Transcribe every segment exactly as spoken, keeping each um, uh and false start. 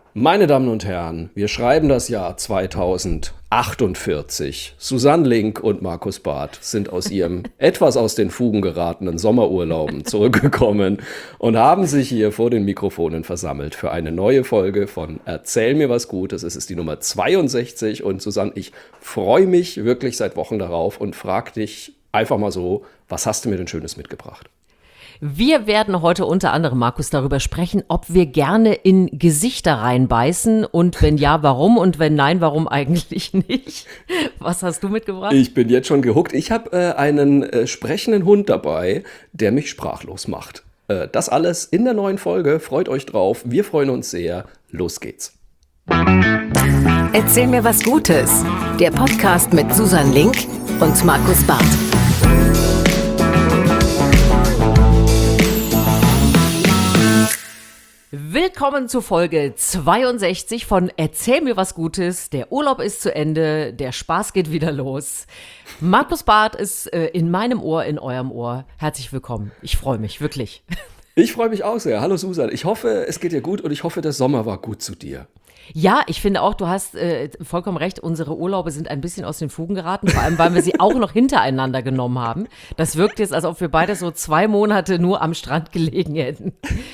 Meine Damen und Herren, wir schreiben das Jahr zweitausendachtundzwanzig. Susanne Link und Markus Barth sind aus ihrem etwas aus den Fugen geratenen Sommerurlauben zurückgekommen und haben sich hier vor den Mikrofonen versammelt für eine neue Folge von Erzähl mir was Gutes. Es ist die Nummer zweiundsechzig und Susanne, ich freue mich wirklich seit Wochen darauf und frage dich einfach mal so, was hast du mir denn Schönes mitgebracht? Wir werden heute unter anderem, Markus, darüber sprechen, ob wir gerne in Gesichter reinbeißen und wenn ja, warum und wenn nein, warum eigentlich nicht. Was hast du mitgebracht? Ich bin jetzt schon gehuckt. Ich habe äh, einen äh, sprechenden Hund dabei, der mich sprachlos macht. Äh, das alles in der neuen Folge. Freut euch drauf. Wir freuen uns sehr. Los geht's. Erzähl mir was Gutes. Der Podcast mit Susanne Link und Markus Barth. Willkommen zu Folge zweiundsechzig von Erzähl mir was Gutes. Der Urlaub ist zu Ende, der Spaß geht wieder los. Markus Barth ist äh, in meinem Ohr, in eurem Ohr. Herzlich willkommen. Ich freue mich, wirklich. Ich freue mich auch sehr. Hallo Susanne. Ich hoffe, es geht dir gut und ich hoffe, der Sommer war gut zu dir. Ja, ich finde auch, du hast äh, vollkommen recht, unsere Urlaube sind ein bisschen aus den Fugen geraten, vor allem, weil wir sie auch noch hintereinander genommen haben. Das wirkt jetzt, als ob wir beide so zwei Monate nur am Strand gelegen hätten.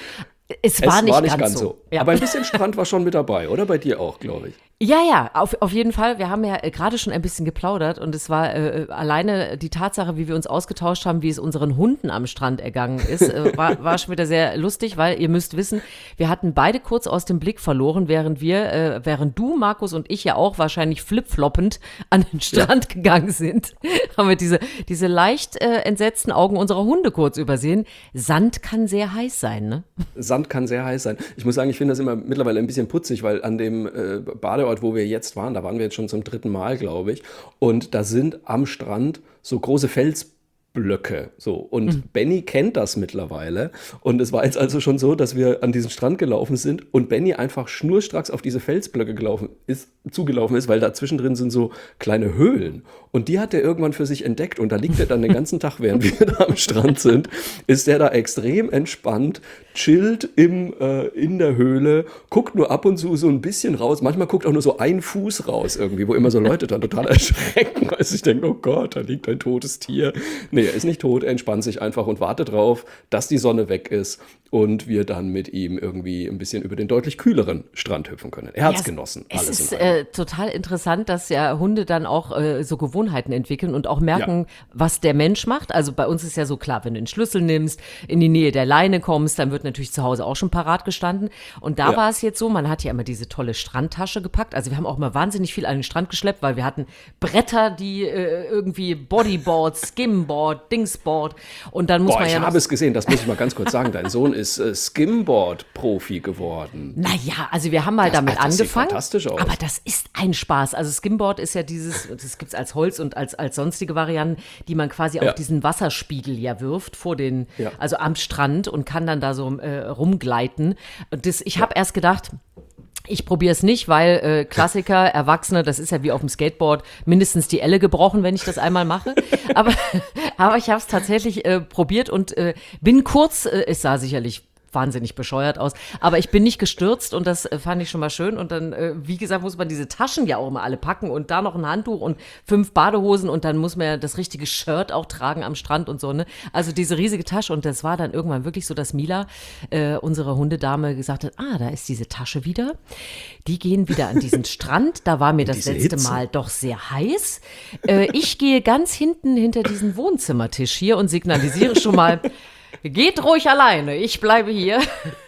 Es war, es nicht, war nicht ganz, ganz so. so. Ja. Aber ein bisschen Strand war schon mit dabei, oder? Bei dir auch, glaube ich. Ja, ja, auf, auf jeden Fall. Wir haben ja äh, gerade schon ein bisschen geplaudert und es war äh, alleine die Tatsache, wie wir uns ausgetauscht haben, wie es unseren Hunden am Strand ergangen ist, äh, war, war schon wieder sehr lustig, weil ihr müsst wissen, wir hatten beide kurz aus dem Blick verloren, während wir, äh, während du, Markus und ich ja auch wahrscheinlich flipfloppend an den Strand ja. gegangen sind, haben wir diese, diese leicht äh, entsetzten Augen unserer Hunde kurz übersehen. Sand kann sehr heiß sein, ne? Sand kann sehr heiß sein. Ich muss sagen, ich finde das immer mittlerweile ein bisschen putzig, weil an dem äh, Bade Ort, wo wir jetzt waren, da waren wir jetzt schon zum dritten Mal, glaube ich, und da sind am Strand so große Felsblöcke, so, und mhm. Benny kennt das mittlerweile und es war jetzt also schon so, dass wir an diesen Strand gelaufen sind und Benny einfach schnurstracks auf diese Felsblöcke gelaufen ist, zugelaufen ist, weil da zwischendrin sind so kleine Höhlen und die hat er irgendwann für sich entdeckt und da liegt er dann den ganzen Tag, während wir da am Strand sind, ist der da extrem entspannt, chillt im, äh, in der Höhle, guckt nur ab und zu so ein bisschen raus, manchmal guckt auch nur so ein Fuß raus irgendwie, wo immer so Leute dann total erschrecken, weil sie denken, oh Gott, da liegt ein totes Tier. Nee, er ist nicht tot, er entspannt sich einfach und wartet drauf, dass die Sonne weg ist und wir dann mit ihm irgendwie ein bisschen über den deutlich kühleren Strand hüpfen können. Er hat's ja, genossen. Es alles ist äh, total interessant, dass ja Hunde dann auch äh, so Gewohnheiten entwickeln und auch merken, ja. was der Mensch macht. Also bei uns ist ja so klar, wenn du den Schlüssel nimmst, in die Nähe der Leine kommst, dann wird natürlich zu Hause auch schon parat gestanden. Und da ja. war es jetzt so, man hat ja immer diese tolle Strandtasche gepackt. Also wir haben auch mal wahnsinnig viel an den Strand geschleppt, weil wir hatten Bretter, die äh, irgendwie Bodyboard, Skimboard, Dingsboard und dann muss Boah, man ja ich habe es gesehen, das muss ich mal ganz kurz sagen, dein Sohn ist äh, Skimboard-Profi geworden. Naja, also wir haben mal das, damit das angefangen, sieht fantastisch aus. Aber das ist ein Spaß. Also Skimboard ist ja dieses, das gibt es als Holz und als, als sonstige Varianten, die man quasi ja. auf diesen Wasserspiegel ja wirft, vor den, ja. also am Strand und kann dann da so äh, rumgleiten. Und das, ich habe ja. erst gedacht, ich probiere es nicht, weil äh, Klassiker, Erwachsene, das ist ja wie auf dem Skateboard, mindestens die Elle gebrochen, wenn ich das einmal mache. Aber, aber ich habe es tatsächlich äh, probiert und äh, bin kurz, äh, es sah sicherlich wahnsinnig bescheuert aus, aber ich bin nicht gestürzt und das äh, fand ich schon mal schön und dann, äh, wie gesagt, muss man diese Taschen ja auch immer alle packen und da noch ein Handtuch und fünf Badehosen und dann muss man ja das richtige Shirt auch tragen am Strand und so, ne? Also diese riesige Tasche und das war dann irgendwann wirklich so, dass Mila, äh, unsere Hundedame, gesagt hat, ah, da ist diese Tasche wieder, die gehen wieder an diesen Strand, da war mir das letzte Hitze. Mal doch sehr heiß. Äh, ich gehe ganz hinten hinter diesen Wohnzimmertisch hier und signalisiere schon mal, geht ruhig alleine, ich bleibe hier.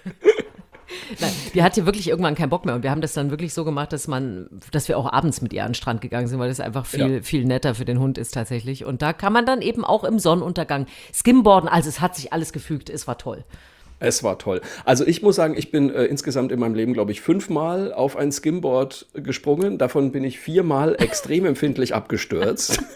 Nein, die hatte wirklich irgendwann keinen Bock mehr und wir haben das dann wirklich so gemacht, dass man, dass wir auch abends mit ihr an den Strand gegangen sind, weil das einfach viel, ja. viel netter für den Hund ist tatsächlich. Und da kann man dann eben auch im Sonnenuntergang skimboarden, also es hat sich alles gefügt, es war toll. Es war toll. Also ich muss sagen, ich bin äh, insgesamt in meinem Leben, glaube ich, fünfmal auf ein Skimboard gesprungen. Davon bin ich viermal extrem empfindlich abgestürzt.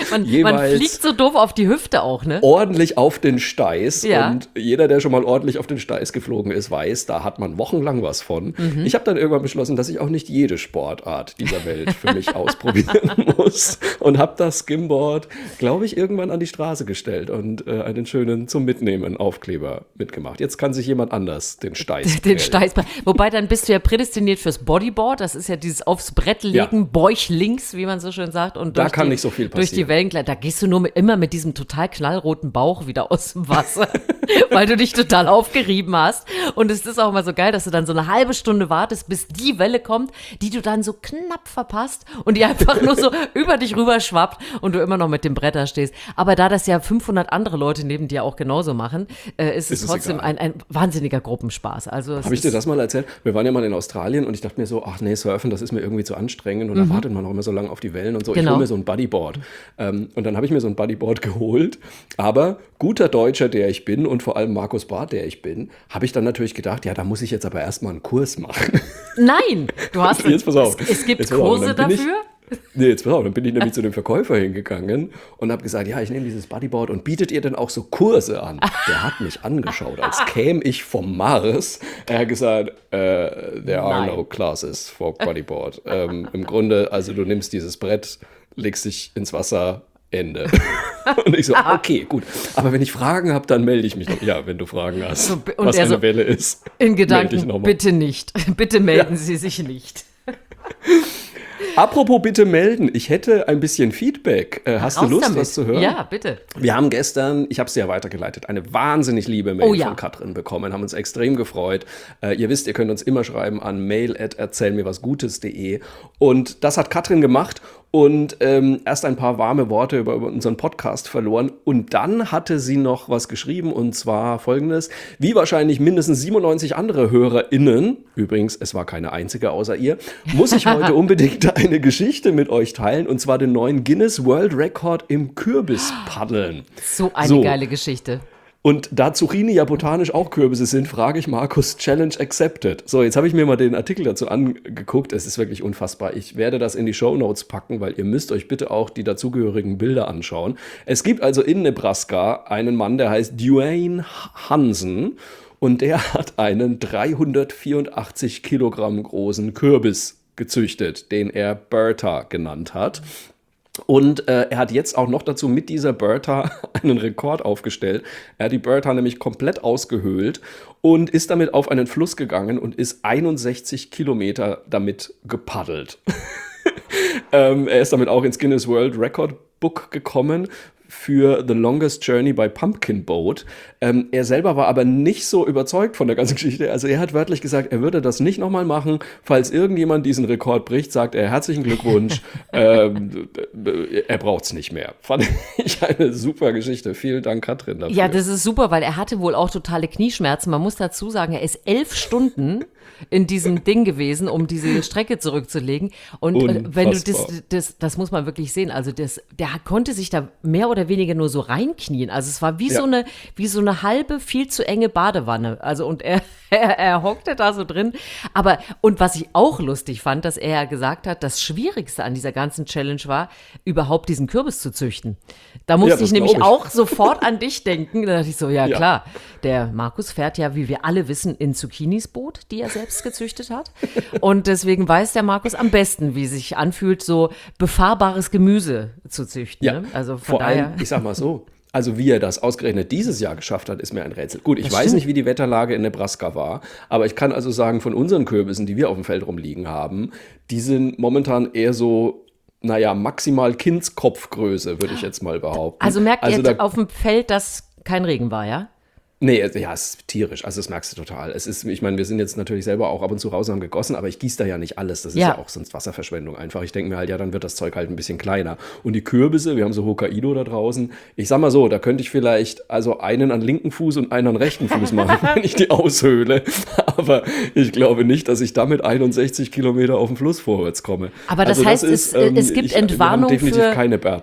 man, jeweils man fliegt so doof auf die Hüfte auch, ne? ordentlich auf den Steiß. Ja. Und jeder, der schon mal ordentlich auf den Steiß geflogen ist, weiß, da hat man wochenlang was von. Mhm. Ich habe dann irgendwann beschlossen, dass ich auch nicht jede Sportart dieser Welt für mich ausprobieren muss und habe das Skimboard, glaube ich, irgendwann an die Straße gestellt und äh, einen schönen zum Mitnehmen Aufkleber mitgemacht. Jetzt kann sich jemand anders den Steiß Den Steiß. Wobei, dann bist du ja prädestiniert fürs Bodyboard. Das ist ja dieses aufs Brett legen, ja. bäuchlings, wie man so schön sagt. Und da kann die, nicht so viel passieren. Durch die Wellen, da gehst du nur mit, immer mit diesem total knallroten Bauch wieder aus dem Wasser, weil du dich total aufgerieben hast. Und es ist auch immer so geil, dass du dann so eine halbe Stunde wartest, bis die Welle kommt, die du dann so knapp verpasst und die einfach nur so über dich rüber schwappt und du immer noch mit dem Brett da stehst. Aber da das ja fünfhundert andere Leute neben dir auch genauso machen, äh, ist, ist es trotzdem ein, ein wahnsinniger Gruppenspaß. Also habe ich dir das mal erzählt? Wir waren ja mal in Australien und ich dachte mir so, ach nee, Surfen, das ist mir irgendwie zu anstrengend und mhm. da wartet man auch immer so lange auf die Wellen und so. Genau. Ich hole mir so ein Bodyboard. Ähm, und dann habe ich mir so ein Bodyboard geholt. Aber guter Deutscher, der ich bin und vor allem Markus Barth, der ich bin, habe ich dann natürlich gedacht, ja, da muss ich jetzt aber erstmal einen Kurs machen. Nein, du hast jetzt pass auf. Es, es gibt jetzt Kurse dafür? Ich, Nee, jetzt pass auf, dann bin ich nämlich zu dem Verkäufer hingegangen und habe gesagt, ja, ich nehme dieses Bodyboard und bietet ihr denn auch so Kurse an? Der hat mich angeschaut, als käme ich vom Mars. Er hat gesagt, uh, there are Nein. no classes for Bodyboard. ähm, Im Grunde, also du nimmst dieses Brett, legst dich ins Wasser, Ende. Und ich so, okay, gut. Aber wenn ich Fragen habe, dann melde ich mich noch. Ja, wenn du Fragen hast, so, was eine so, Welle ist. In Gedanken, bitte nicht. Bitte melden ja. Sie sich nicht. Apropos bitte melden, ich hätte ein bisschen Feedback. Äh, hast Raus du Lust, damit. was zu hören? Ja, bitte. Wir haben gestern, ich habe es ja weitergeleitet, eine wahnsinnig liebe Mail oh, ja. von Katrin bekommen, haben uns extrem gefreut. Äh, ihr wisst, ihr könnt uns immer schreiben an mail at erzählmirwasgutes punkt de und das hat Katrin gemacht und ähm, erst ein paar warme Worte über, über unseren Podcast verloren und dann hatte sie noch was geschrieben und zwar folgendes: Wie wahrscheinlich mindestens siebenundneunzig andere HörerInnen, übrigens, es war keine einzige außer ihr, muss ich heute unbedingt eine Geschichte mit euch teilen und zwar den neuen Guinness World Record im Kürbispaddeln. So eine so. geile Geschichte. Und da Zucchini ja botanisch auch Kürbisse sind, frage ich Markus, Challenge accepted. So, jetzt habe ich mir mal den Artikel dazu angeguckt. Es ist wirklich unfassbar. Ich werde das in die Shownotes packen, weil ihr müsst euch bitte auch die dazugehörigen Bilder anschauen. Es gibt also in Nebraska einen Mann, der heißt Dwayne Hansen und der hat einen dreihundertvierundachtzig Kilogramm großen Kürbis gezüchtet, den er Bertha genannt hat. Und äh, er hat jetzt auch noch dazu mit dieser Bertha einen Rekord aufgestellt. Er hat die Bertha nämlich komplett ausgehöhlt und ist damit auf einen Fluss gegangen und ist einundsechzig Kilometer damit gepaddelt. ähm, er ist damit auch ins Guinness World Record Book gekommen für The Longest Journey by Pumpkin Boat. Ähm, er selber war aber nicht so überzeugt von der ganzen Geschichte. Also er hat wörtlich gesagt, er würde das nicht nochmal machen. Falls irgendjemand diesen Rekord bricht, sagt er herzlichen Glückwunsch. ähm, er braucht es nicht mehr. Fand ich eine super Geschichte. Vielen Dank, Katrin, dafür. Ja, das ist super, weil er hatte wohl auch totale Knieschmerzen. Man muss dazu sagen, er ist elf Stunden in diesem Ding gewesen, um diese Strecke zurückzulegen. Und Unfassbar. wenn du das, das, das muss man wirklich sehen, also das, der konnte sich da mehr oder weniger nur so reinknien. Also es war wie, ja. so eine, wie so eine halbe, viel zu enge Badewanne. Also und er, er, er hockte da so drin. Aber, und was ich auch lustig fand, dass er gesagt hat, das Schwierigste an dieser ganzen Challenge war, überhaupt diesen Kürbis zu züchten. Da musste ja, ich nämlich ich. auch sofort an dich denken. Da dachte ich so, ja, ja klar, der Markus fährt ja, wie wir alle wissen, in Zucchinis Boot, die er selbst gezüchtet hat. Und deswegen weiß der Markus am besten, wie es sich anfühlt, so befahrbares Gemüse zu züchten. Ja, ne? Also von vor daher. allem, ich sag mal so, also wie er das ausgerechnet dieses Jahr geschafft hat, ist mir ein Rätsel. Gut, ich das weiß stimmt. nicht, wie die Wetterlage in Nebraska war, aber ich kann also sagen, von unseren Kürbissen, die wir auf dem Feld rumliegen haben, die sind momentan eher so, naja, maximal Kindskopfgröße, würde ich jetzt mal behaupten. Also merkt also ihr auf dem Feld, dass kein Regen war, ja? Nee, ja, es ist tierisch, also das merkst du total. Es ist, ich meine, wir sind jetzt natürlich selber auch ab und zu raus und haben gegossen, aber ich gieße da ja nicht alles, das ist ja, ja auch sonst Wasserverschwendung einfach. Ich denke mir halt, ja, dann wird das Zeug halt ein bisschen kleiner. Und die Kürbisse, wir haben so Hokkaido da draußen, ich sag mal so, da könnte ich vielleicht also einen an linken Fuß und einen an rechten Fuß machen, wenn ich die aushöhle. Aber ich glaube nicht, dass ich damit einundsechzig Kilometer auf dem Fluss vorwärts komme. Aber das also heißt, das ist, es, ähm, es gibt ich, Entwarnung wir haben definitiv für... keine Bertha.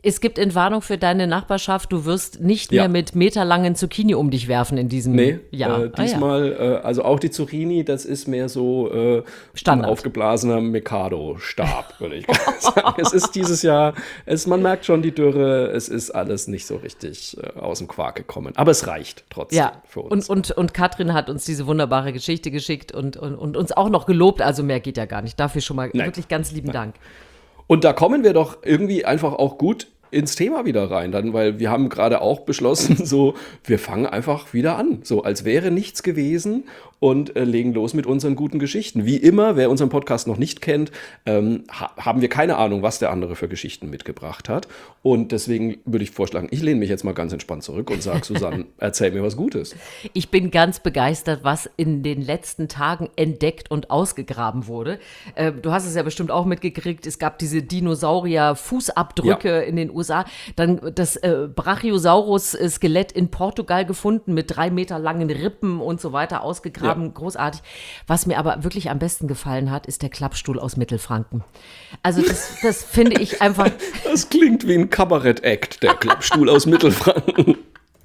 Es gibt Entwarnung für deine Nachbarschaft, du wirst nicht mehr Ja. mit meterlangen Zucchini um dich werfen in diesem Nee, Jahr. äh, diesmal, äh, also auch die Zucchini, das ist mehr so äh, ein Standard. aufgeblasener Mikado-Stab, würde ich sagen. Es ist dieses Jahr, es, man merkt schon die Dürre, es ist alles nicht so richtig äh, aus dem Quark gekommen. Aber es reicht trotzdem Ja, für uns. und, und, und Katrin hat uns diese wunderbare Geschichte geschickt und, und, und uns auch noch gelobt, also mehr geht ja gar nicht. Dafür schon mal Nein. wirklich ganz lieben Dank. Und da kommen wir doch irgendwie einfach auch gut ins Thema wieder rein, dann, weil wir haben gerade auch beschlossen, so, wir fangen einfach wieder an, so als wäre nichts gewesen und äh, legen los mit unseren guten Geschichten. Wie immer, wer unseren Podcast noch nicht kennt, ähm, ha- haben wir keine Ahnung, was der andere für Geschichten mitgebracht hat. Und deswegen würde ich vorschlagen, ich lehne mich jetzt mal ganz entspannt zurück und sage, Susanne, erzähl mir was Gutes. Ich bin ganz begeistert, was in den letzten Tagen entdeckt und ausgegraben wurde. Äh, du hast es ja bestimmt auch mitgekriegt, es gab diese Dinosaurier-Fußabdrücke Ja. in den U S A. Dann das äh, Brachiosaurus-Skelett in Portugal gefunden mit drei Meter langen Rippen und so weiter ausgegraben. Ja. Großartig. Was mir aber wirklich am besten gefallen hat, ist der Klappstuhl aus Mittelfranken. Also das, das finde ich einfach... Das klingt wie ein Kabarett-Act, der Klappstuhl aus Mittelfranken.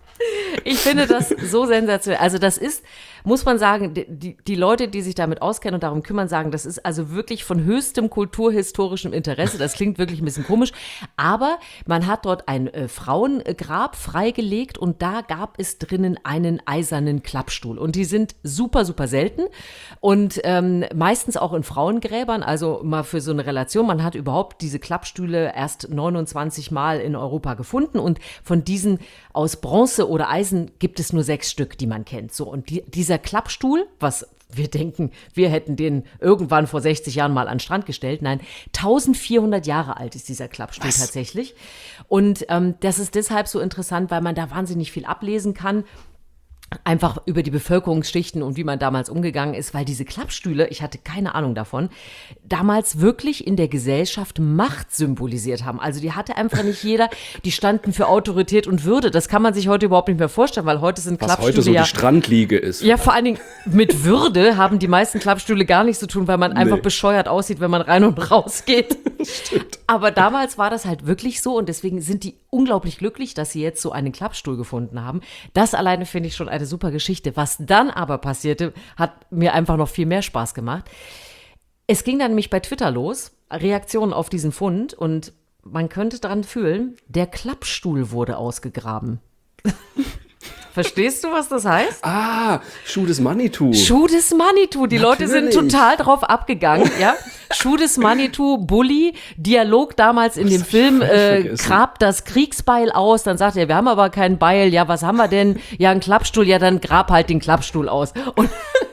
Ich finde das so sensationell. Also das ist, muss man sagen, die, die Leute, die sich damit auskennen und darum kümmern, sagen, das ist also wirklich von höchstem kulturhistorischem Interesse. Das klingt wirklich ein bisschen komisch. Aber man hat dort ein äh, Frauengrab freigelegt und da gab es drinnen einen eisernen Klappstuhl. Und die sind super, super selten und ähm, meistens auch in Frauengräbern. Also mal für so eine Relation, man hat überhaupt diese Klappstühle erst neunundzwanzig Mal in Europa gefunden und von diesen aus Bronze oder Eisen gibt es nur sechs Stück, die man kennt. So, und die, dieser Klappstuhl, was wir denken, wir hätten den irgendwann vor sechzig Jahren mal an den Strand gestellt. Nein, eintausendvierhundert Jahre alt ist dieser Klappstuhl Was? tatsächlich. Und ähm, das ist deshalb so interessant, weil man da wahnsinnig viel ablesen kann. Einfach über die Bevölkerungsschichten und wie man damals umgegangen ist, weil diese Klappstühle, ich hatte keine Ahnung davon, damals wirklich in der Gesellschaft Macht symbolisiert haben. Also die hatte einfach nicht jeder, die standen für Autorität und Würde. Das kann man sich heute überhaupt nicht mehr vorstellen, weil heute sind Was Klappstühle heute so ja... die Strandliege ist. Ja, vor allen Dingen mit Würde haben die meisten Klappstühle gar nichts zu tun, weil man einfach Nee. bescheuert aussieht, wenn man rein und raus geht. Aber damals war das halt wirklich so und deswegen sind die unglaublich glücklich, dass sie jetzt so einen Klappstuhl gefunden haben. Das alleine finde ich schon eine super Geschichte. Was dann aber passierte, hat mir einfach noch viel mehr Spaß gemacht. Es ging dann nämlich bei Twitter los, Reaktionen auf diesen Fund und man könnte dran fühlen, der Klappstuhl wurde ausgegraben. Verstehst du, was das heißt? Ah, Schuh des Manitou. Schuh des Manitou. Die Leute sind Natürlich. total drauf abgegangen, ja. Schuh des Manitou, Bully, Dialog damals in dem hab ich Film, völlig äh, vergessen. grab das Kriegsbeil aus. Dann sagt er, wir haben aber keinen Beil. Ja, was haben wir denn? Ja, einen Klappstuhl. Ja, dann grab halt den Klappstuhl aus. Und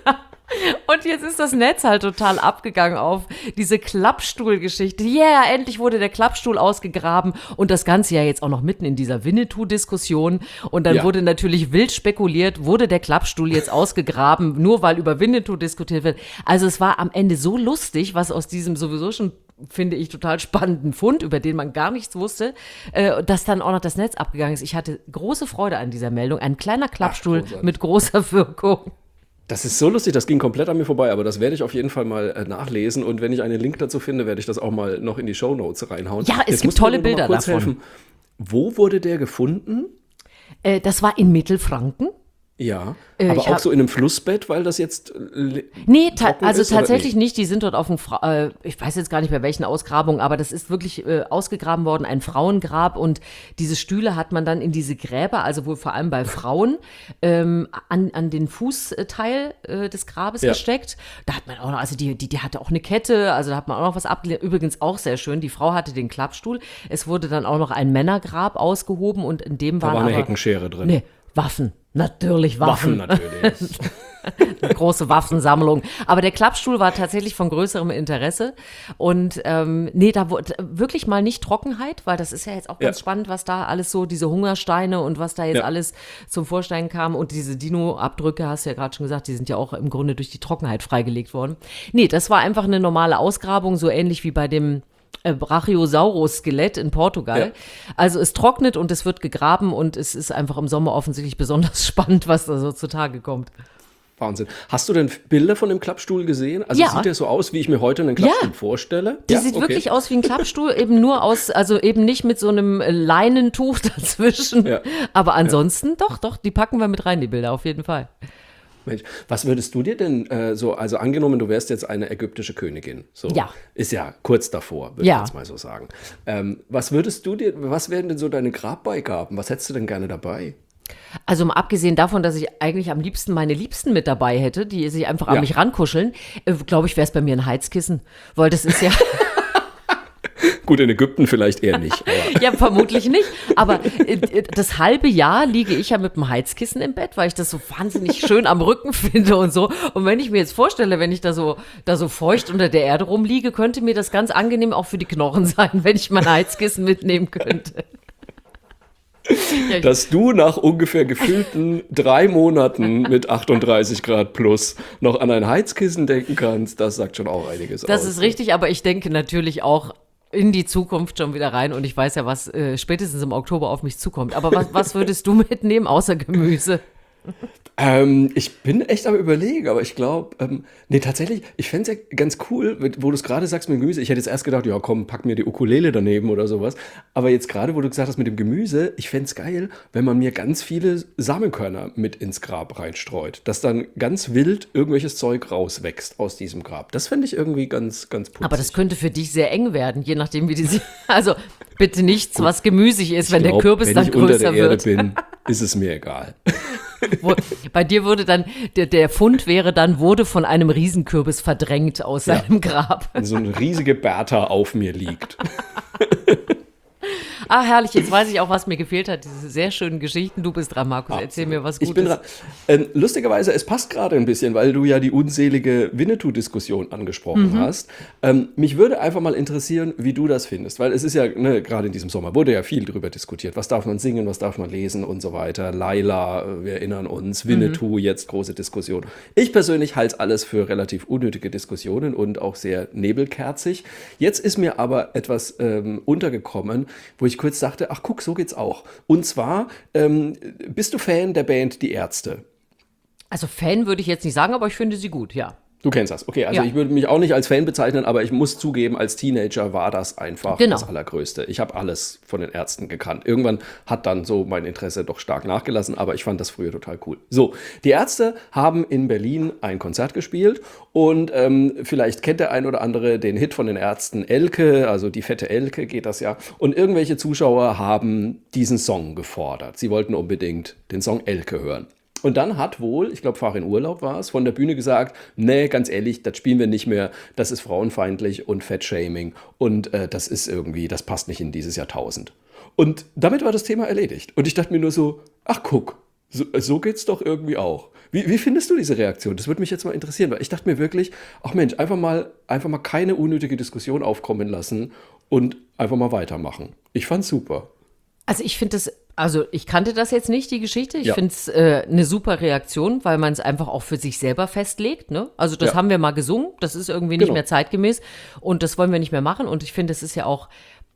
Und jetzt ist das Netz halt total abgegangen auf diese Klappstuhlgeschichte. Yeah, endlich wurde der Klappstuhl ausgegraben und das Ganze ja jetzt auch noch mitten in dieser Winnetou-Diskussion. Und dann Ja. wurde natürlich wild spekuliert, wurde der Klappstuhl jetzt ausgegraben, nur weil über Winnetou diskutiert wird. Also es war am Ende so lustig, was aus diesem sowieso schon, finde ich, total spannenden Fund, über den man gar nichts wusste, äh, dass dann auch noch das Netz abgegangen ist. Ich hatte große Freude an dieser Meldung. Ein kleiner Klappstuhl großartig. mit großer Wirkung. Das ist so lustig, das ging komplett an mir vorbei, aber das werde ich auf jeden Fall mal äh, nachlesen und wenn ich einen Link dazu finde, werde ich das auch mal noch in die Shownotes reinhauen. Ja, es Jetzt gibt musst du tolle mir noch mal Bilder kurz davon. helfen. Wo wurde der gefunden? Äh, das war in Mittelfranken. Ja, Äh, aber ich auch hab- so in einem Flussbett, weil das jetzt äh, Nee, ta- trocken also ist, oder tatsächlich nee? nicht. Die sind dort auf dem, Fra äh, ich weiß jetzt gar nicht bei welchen Ausgrabungen, aber das ist wirklich äh, ausgegraben worden, ein Frauengrab. Und diese Stühle hat man dann in diese Gräber, also wohl vor allem bei Frauen, ähm, an, an den Fußteil äh, des Grabes Ja. gesteckt. Da hat man auch noch, also die, die, die hatte auch eine Kette, also da hat man auch noch was abgelehnt. Übrigens auch sehr schön, die Frau hatte den Klappstuhl. Es wurde dann auch noch ein Männergrab ausgehoben und in dem Da waren war eine aber, Heckenschere drin. Nee, Waffen. Natürlich Waffen. Waffen natürlich. Eine große Waffensammlung. Aber der Klappstuhl war tatsächlich von größerem Interesse. Und ähm, nee, da wurde wirklich mal nicht Trockenheit, weil das ist ja jetzt auch ganz Ja. spannend, was da alles so, diese Hungersteine und was da jetzt Ja. alles zum Vorschein kam. Und diese Dino-Abdrücke, hast du ja gerade schon gesagt, die sind ja auch im Grunde durch die Trockenheit freigelegt worden. Nee, das war einfach eine normale Ausgrabung, so ähnlich wie bei dem äh, Brachiosaurus-Skelett in Portugal. Ja. Also es trocknet und es wird gegraben und es ist einfach im Sommer offensichtlich besonders spannend, was da so zutage kommt. Wahnsinn. Hast du denn Bilder von dem Klappstuhl gesehen? Also ja. sieht der so aus, wie ich mir heute einen Klappstuhl ja. vorstelle? Der ja? sieht okay. wirklich aus wie ein Klappstuhl, eben nur aus, also eben nicht mit so einem Leinentuch dazwischen. Ja. Aber ansonsten, ja. doch, doch, die packen wir mit rein, die Bilder, auf jeden Fall. Mensch, was würdest du dir denn äh, so, also angenommen, du wärst jetzt eine ägyptische Königin, so ja. ist ja kurz davor, würde ja. ich jetzt mal so sagen. Ähm, was würdest du dir, was wären denn so deine Grabbeigaben? Was hättest du denn gerne dabei? Also mal abgesehen davon, dass ich eigentlich am liebsten meine Liebsten mit dabei hätte, die sich einfach an ja. mich rankuscheln, äh, glaube ich, wäre es bei mir ein Heizkissen, weil das ist ja... Gut, in Ägypten vielleicht eher nicht. Aber. Ja, vermutlich nicht. Aber äh, das halbe Jahr liege ich ja mit dem Heizkissen im Bett, weil ich das so wahnsinnig schön am Rücken finde und so. Und wenn ich mir jetzt vorstelle, wenn ich da so, da so feucht unter der Erde rumliege, könnte mir das ganz angenehm auch für die Knochen sein, wenn ich mein Heizkissen mitnehmen könnte. Ja, dass du nach ungefähr gefühlten drei Monaten mit achtunddreißig Grad plus noch an ein Heizkissen denken kannst, das sagt schon auch einiges aus. Das ist richtig, aber ich denke natürlich auch in die Zukunft schon wieder rein und ich weiß ja, was äh, spätestens im Oktober auf mich zukommt. Aber was, was würdest du mitnehmen außer Gemüse? Ähm, ich bin echt am Überlegen, aber ich glaube, ähm, nee, tatsächlich, ich fände es ja ganz cool, wo du es gerade sagst mit dem Gemüse. Ich hätte jetzt erst gedacht, ja komm, pack mir die Ukulele daneben oder sowas. Aber jetzt gerade, wo du gesagt hast mit dem Gemüse, ich fände es geil, wenn man mir ganz viele Samenkörner mit ins Grab reinstreut. Dass dann ganz wild irgendwelches Zeug rauswächst aus diesem Grab. Das fände ich irgendwie ganz, ganz putzig. Aber das könnte für dich sehr eng werden, je nachdem, wie die sie. Also bitte nichts, was gemüsig ist, wenn glaub, der Kürbis dann größer wird. Wenn ich unter der Erde bin, ist es mir egal. Wo, bei dir würde dann, der, der Fund wäre dann, wurde von einem Riesenkürbis verdrängt aus ja. seinem Grab. So eine riesige Bertha auf mir liegt. Ah, herrlich, jetzt weiß ich auch, was mir gefehlt hat. Diese sehr schönen Geschichten. Du bist dran, Markus. Erzähl mir was Gutes. Ich bin dran. Ähm, lustigerweise, es passt gerade ein bisschen, weil du ja die unselige Winnetou-Diskussion angesprochen mhm. hast. Ähm, mich würde einfach mal interessieren, wie du das findest. Weil es ist ja, ne, gerade in diesem Sommer wurde ja viel darüber diskutiert. Was darf man singen, was darf man lesen und so weiter. Laila, wir erinnern uns. Winnetou, mhm. jetzt große Diskussion. Ich persönlich halte es alles für relativ unnötige Diskussionen und auch sehr nebelkerzig. Jetzt ist mir aber etwas ähm, untergekommen, wo ich kurz dachte, ach guck, so geht's auch. Und zwar, ähm, bist du Fan der Band Die Ärzte? Also Fan würde ich jetzt nicht sagen, aber ich finde sie gut, ja. Du kennst das, okay. Also ja. ich würde mich auch nicht als Fan bezeichnen, aber ich muss zugeben, als Teenager war das einfach genau. das Allergrößte. Ich habe alles von den Ärzten gekannt. Irgendwann hat dann so mein Interesse doch stark nachgelassen, aber ich fand das früher total cool. So, die Ärzte haben in Berlin ein Konzert gespielt und ähm, vielleicht kennt der ein oder andere den Hit von den Ärzten Elke, also die fette Elke geht das ja. Und irgendwelche Zuschauer haben diesen Song gefordert. Sie wollten unbedingt den Song Elke hören. Und dann hat wohl, ich glaube, Fahr in Urlaub war es, von der Bühne gesagt, nee, ganz ehrlich, das spielen wir nicht mehr, das ist frauenfeindlich und Fettshaming und äh, das ist irgendwie, das passt nicht in dieses Jahrtausend. Und damit war das Thema erledigt. Und ich dachte mir nur so, ach guck, so, so geht's doch irgendwie auch. Wie, wie findest du diese Reaktion? Das würde mich jetzt mal interessieren, weil ich dachte mir wirklich, ach Mensch, einfach mal, einfach mal keine unnötige Diskussion aufkommen lassen und einfach mal weitermachen. Ich fand's super. Also ich finde das, also ich kannte das jetzt nicht, die Geschichte. Ich ja. finde es äh, eine super Reaktion, weil man es einfach auch für sich selber festlegt. Ne? Also das ja. haben wir mal gesungen, das ist irgendwie nicht genau. mehr zeitgemäß und das wollen wir nicht mehr machen. Und ich finde, es ist ja auch,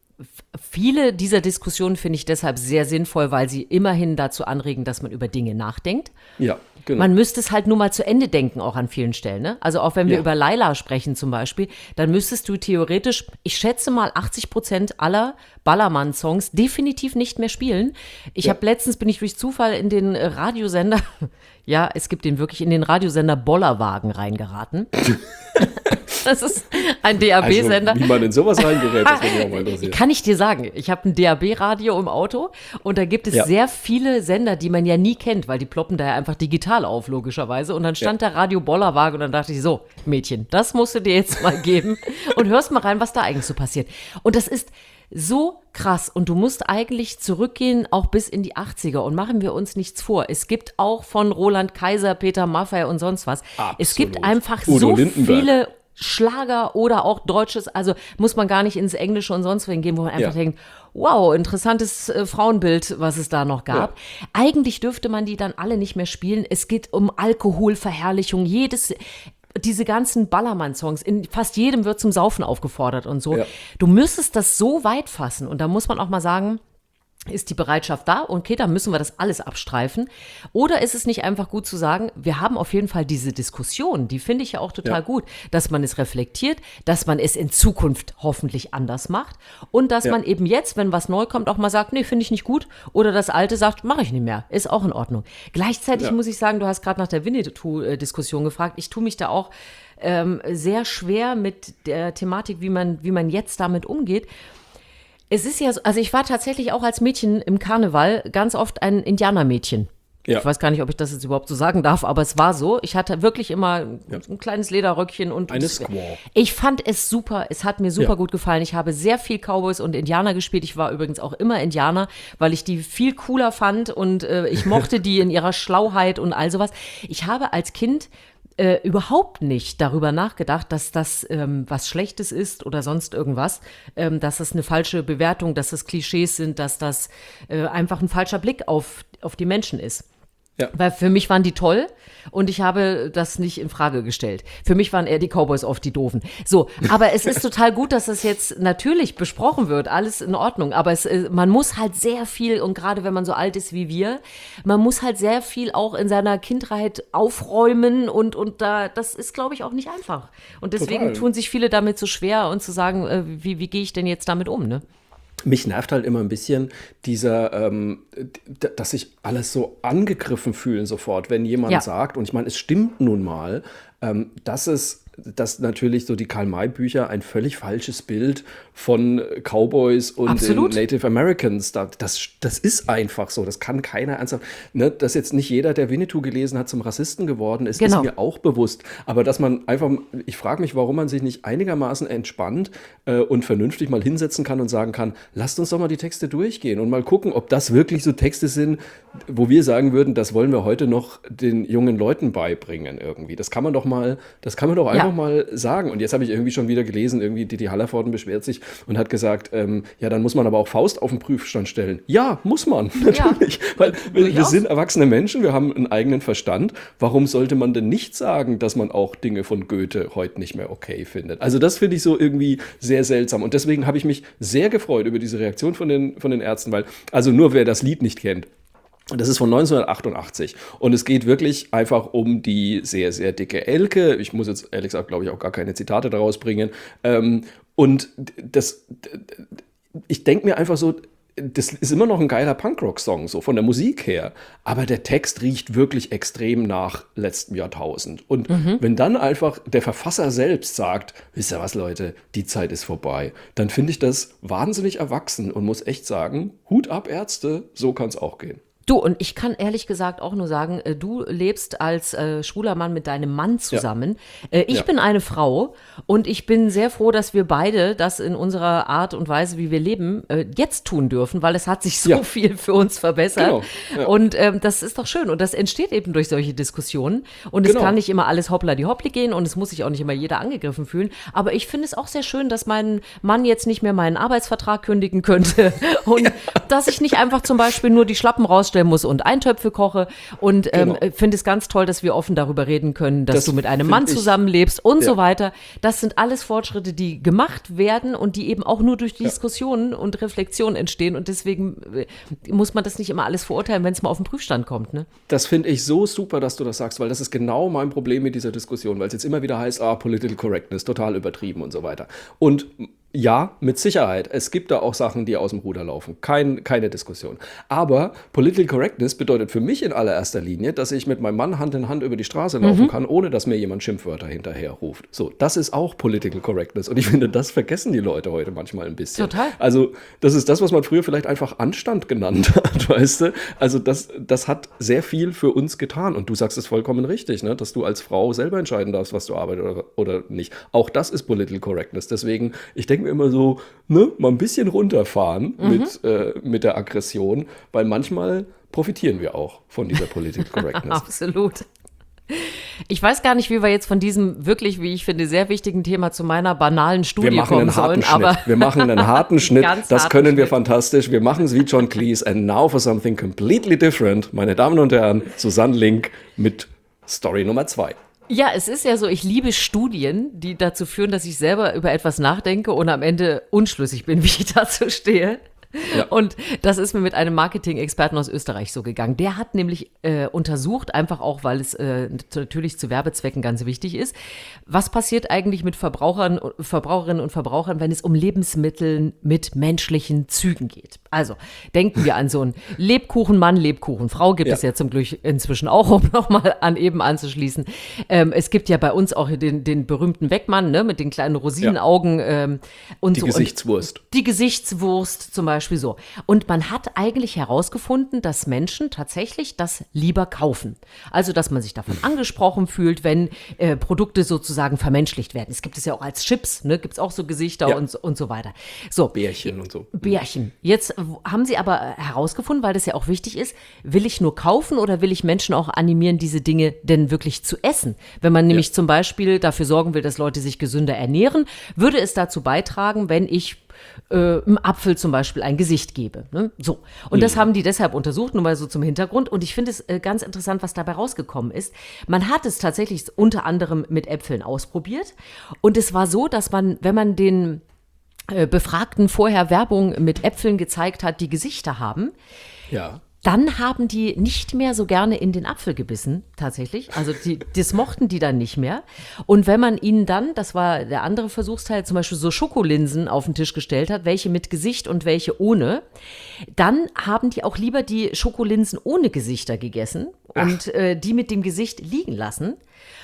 viele dieser Diskussionen finde ich deshalb sehr sinnvoll, weil sie immerhin dazu anregen, dass man über Dinge nachdenkt. Ja, genau. Man müsste es halt nur mal zu Ende denken, auch an vielen Stellen. Ne? Also auch wenn wir ja. über Laila sprechen zum Beispiel, dann müsstest du theoretisch, ich schätze mal achtzig Prozent aller Ballermann-Songs definitiv nicht mehr spielen. Ich ja. habe letztens, bin ich durch Zufall in den Radiosender, ja, es gibt den wirklich, in den Radiosender Bollerwagen reingeraten. Das ist ein D A B-Sender. Also, wie man in sowas reingerät, das würde mich auch mal interessieren. Kann ich dir sagen, ich habe ein D A B-Radio im Auto und da gibt es ja. sehr viele Sender, die man ja nie kennt, weil die ploppen da ja einfach digital auf, logischerweise. Und dann stand ja. da Radio Bollerwagen und dann dachte ich so, Mädchen, das musst du dir jetzt mal geben und hörst mal rein, was da eigentlich so passiert. Und das ist so krass und du musst eigentlich zurückgehen auch bis in die achtziger und machen wir uns nichts vor. Es gibt auch von Roland Kaiser, Peter Maffay und sonst was. Absolut. Es gibt einfach Udo so Lindenberg. viele Schlager oder auch Deutsches, also muss man gar nicht ins Englische und sonst wohin gehen, wo man einfach ja. denkt, wow, interessantes äh, Frauenbild, was es da noch gab. Ja. Eigentlich dürfte man die dann alle nicht mehr spielen. Es geht um Alkoholverherrlichung, jedes... Diese ganzen Ballermann-Songs, in fast jedem wird zum Saufen aufgefordert und so. Ja. Du müsstest das so weit fassen und da muss man auch mal sagen, ist die Bereitschaft da? Okay, dann müssen wir das alles abstreifen. Oder ist es nicht einfach gut zu sagen, wir haben auf jeden Fall diese Diskussion, die finde ich ja auch total ja. gut, dass man es reflektiert, dass man es in Zukunft hoffentlich anders macht und dass ja. man eben jetzt, wenn was neu kommt, auch mal sagt, nee, finde ich nicht gut. Oder das Alte sagt, mache ich nicht mehr. Ist auch in Ordnung. Gleichzeitig ja. muss ich sagen, du hast gerade nach der Winnetou-Diskussion gefragt. Ich tue mich da auch ähm, sehr schwer mit der Thematik, wie man, wie man jetzt damit umgeht. Es ist ja so, also ich war tatsächlich auch als Mädchen im Karneval ganz oft ein Indianermädchen. Ja. Ich weiß gar nicht, ob ich das jetzt überhaupt so sagen darf, aber es war so. Ich hatte wirklich immer ja. ein kleines Lederröckchen und eine Squaw. Ich fand es super, es hat mir super ja. gut gefallen. Ich habe sehr viel Cowboys und Indianer gespielt. Ich war übrigens auch immer Indianer, weil ich die viel cooler fand und äh, ich mochte die in ihrer Schlauheit und all sowas. Ich habe als Kind Äh, überhaupt nicht darüber nachgedacht, dass das ähm, was Schlechtes ist oder sonst irgendwas, ähm, dass das eine falsche Bewertung, dass das Klischees sind, dass das äh, einfach ein falscher Blick auf, auf die Menschen ist. Ja. Weil für mich waren die toll und ich habe das nicht in Frage gestellt. Für mich waren eher die Cowboys oft die Doofen. So, aber es ist total gut, dass das jetzt natürlich besprochen wird, alles in Ordnung. Aber es, man muss halt sehr viel, und gerade wenn man so alt ist wie wir, man muss halt sehr viel auch in seiner Kindheit aufräumen und, und da, das ist, glaube ich, auch nicht einfach. Und deswegen total. Tun sich viele damit so schwer und zu sagen, äh, wie, wie gehe ich denn jetzt damit um, ne? Mich nervt halt immer ein bisschen dieser, ähm, d- dass sich alles so angegriffen fühlen sofort, wenn jemand ja. sagt, und ich meine, es stimmt nun mal, ähm, dass es dass natürlich so die Karl-May-Bücher ein völlig falsches Bild von Cowboys und den Native Americans, da, das, das ist einfach so, das kann keiner ernsthaft, ne, dass jetzt nicht jeder, der Winnetou gelesen hat, zum Rassisten geworden ist, genau. ist mir auch bewusst, aber dass man einfach, ich frage mich, warum man sich nicht einigermaßen entspannt äh, und vernünftig mal hinsetzen kann und sagen kann, lasst uns doch mal die Texte durchgehen und mal gucken, ob das wirklich so Texte sind, wo wir sagen würden, das wollen wir heute noch den jungen Leuten beibringen irgendwie, das kann man doch mal, das kann man doch einfach ja. mal sagen. Und jetzt habe ich irgendwie schon wieder gelesen, irgendwie Didi Hallervorden beschwert sich und hat gesagt, ähm, ja, dann muss man aber auch Faust auf den Prüfstand stellen. Ja, muss man, natürlich. Ja. Weil wir, wir sind erwachsene Menschen, wir haben einen eigenen Verstand. Warum sollte man denn nicht sagen, dass man auch Dinge von Goethe heute nicht mehr okay findet? Also das finde ich so irgendwie sehr seltsam. Und deswegen habe ich mich sehr gefreut über diese Reaktion von den, von den Ärzten, weil, also nur wer das Lied nicht kennt, das ist von neunzehnhundertachtundachtzig und es geht wirklich einfach um die sehr, sehr dicke Elke. Ich muss jetzt ehrlich gesagt, glaube ich, auch gar keine Zitate daraus bringen. Ähm, und das, ich denke mir einfach so, das ist immer noch ein geiler Punkrock-Song, so von der Musik her. Aber der Text riecht wirklich extrem nach letztem Jahrtausend. Und mhm. wenn dann einfach der Verfasser selbst sagt, wisst ihr was, Leute, die Zeit ist vorbei, dann finde ich das wahnsinnig erwachsen und muss echt sagen, Hut ab, Ärzte, so kann es auch gehen. Du, und ich kann ehrlich gesagt auch nur sagen, äh, du lebst als äh, schwuler Mann mit deinem Mann zusammen. Ja. Äh, ich ja. bin eine Frau und ich bin sehr froh, dass wir beide das in unserer Art und Weise, wie wir leben, äh, jetzt tun dürfen, weil es hat sich so ja. viel für uns verbessert. Genau. Ja. Und ähm, das ist doch schön. Und das entsteht eben durch solche Diskussionen. Und genau. es kann nicht immer alles hoppla die hoppli gehen und es muss sich auch nicht immer jeder angegriffen fühlen. Aber ich finde es auch sehr schön, dass mein Mann jetzt nicht mehr meinen Arbeitsvertrag kündigen könnte und ja. dass ich nicht einfach zum Beispiel nur die Schlappen rausstellen muss und Eintöpfe koche und ähm, genau. finde es ganz toll, dass wir offen darüber reden können, dass das du mit einem Mann zusammenlebst und ja. so weiter. Das sind alles Fortschritte, die gemacht werden und die eben auch nur durch die ja. Diskussionen und Reflexion entstehen und deswegen muss man das nicht immer alles verurteilen, wenn es mal auf den Prüfstand kommt. Ne? Das finde ich so super, dass du das sagst, weil das ist genau mein Problem mit dieser Diskussion, weil es jetzt immer wieder heißt, ah, Political Correctness, total übertrieben und so weiter. Und ja, mit Sicherheit. Es gibt da auch Sachen, die aus dem Ruder laufen. Kein, keine Diskussion. Aber Political Correctness bedeutet für mich in allererster Linie, dass ich mit meinem Mann Hand in Hand über die Straße laufen mhm. kann, ohne dass mir jemand Schimpfwörter hinterher ruft. So, das ist auch Political Correctness. Und ich finde, das vergessen die Leute heute manchmal ein bisschen. Total. Also, das ist das, was man früher vielleicht einfach Anstand genannt hat, weißt du? Also, das, das hat sehr viel für uns getan. Und du sagst es vollkommen richtig, ne? Dass du als Frau selber entscheiden darfst, was du arbeitest oder, oder nicht. Auch das ist Political Correctness. Deswegen, ich denke mir immer so, ne, mal ein bisschen runterfahren mhm. mit, äh, mit der Aggression, weil manchmal profitieren wir auch von dieser Political Correctness. Absolut. Ich weiß gar nicht, wie wir jetzt von diesem wirklich, wie ich finde, sehr wichtigen Thema zu meiner banalen Studie wir machen kommen einen harten sollen. Schnitt. Aber wir machen einen harten Schnitt. Das harten können wir Schnitt. fantastisch. Wir machen es wie John Cleese. And now for something completely different. Meine Damen und Herren, Susanne Link mit Story Nummer zwei. Ja, es ist ja so, ich liebe Studien, die dazu führen, dass ich selber über etwas nachdenke und am Ende unschlüssig bin, wie ich dazu stehe. Ja. Und das ist mir mit einem Marketing-Experten aus Österreich so gegangen. Der hat nämlich äh, untersucht, einfach auch, weil es äh, natürlich zu Werbezwecken ganz wichtig ist, was passiert eigentlich mit Verbrauchern, Verbraucherinnen und Verbrauchern, wenn es um Lebensmittel mit menschlichen Zügen geht. Also denken wir an so einen Lebkuchenmann, Lebkuchenfrau, gibt ja. es ja zum Glück inzwischen auch, um nochmal an eben anzuschließen. Ähm, es gibt ja bei uns auch den, den berühmten Weckmann, ne, mit den kleinen Rosinenaugen. Ja. Ähm, und die so. Gesichtswurst. Und die Gesichtswurst zum Beispiel so. Und man hat eigentlich herausgefunden, dass Menschen tatsächlich das lieber kaufen. Also, dass man sich davon angesprochen fühlt, wenn äh, Produkte sozusagen vermenschlicht werden. Es gibt es ja auch als Chips, ne? Gibt es auch so Gesichter ja. und, und so weiter. So. Bärchen und so. Bärchen. Jetzt haben sie aber herausgefunden, weil das ja auch wichtig ist, will ich nur kaufen oder will ich Menschen auch animieren, diese Dinge denn wirklich zu essen? Wenn man nämlich ja. zum Beispiel dafür sorgen will, dass Leute sich gesünder ernähren, würde es dazu beitragen, wenn ich äh, einem Apfel zum Beispiel ein Gesicht gebe. Ne? So. Und mhm. das haben die deshalb untersucht, nur mal so zum Hintergrund. Und ich finde es äh, ganz interessant, was dabei rausgekommen ist. Man hat es tatsächlich unter anderem mit Äpfeln ausprobiert. Und es war so, dass man, wenn man den äh, Befragten vorher Werbung mit Äpfeln gezeigt hat, die Gesichter haben, ja. dann haben die nicht mehr so gerne in den Apfel gebissen, tatsächlich. Also die, das mochten die dann nicht mehr. Und wenn man ihnen dann, das war der andere Versuchsteil, zum Beispiel so Schokolinsen auf den Tisch gestellt hat, welche mit Gesicht und welche ohne, dann haben die auch lieber die Schokolinsen ohne Gesichter gegessen und äh, die mit dem Gesicht liegen lassen.